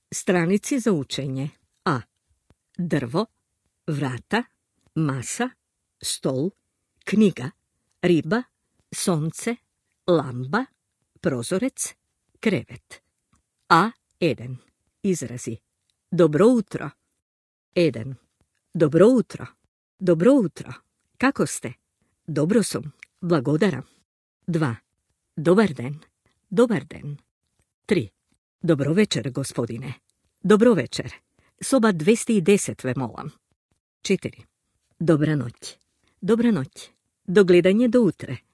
Stranici za učenje. A. Drvo, vrata, masa, stol, knjiga, riba, sonce, lamba, prozorec, krevet. A1. Izrazi. Dobro utro. 1. Dobro utro. Dobro utro. Kako ste? Dobro sam. Blagodaram. 2. Dobar den. Dobar den. 3. Dobro večer, gospodine. Dobro večer. Soba 210 ve molam. 4. Dobra noć. Dobra noć. Do gledanje do utre.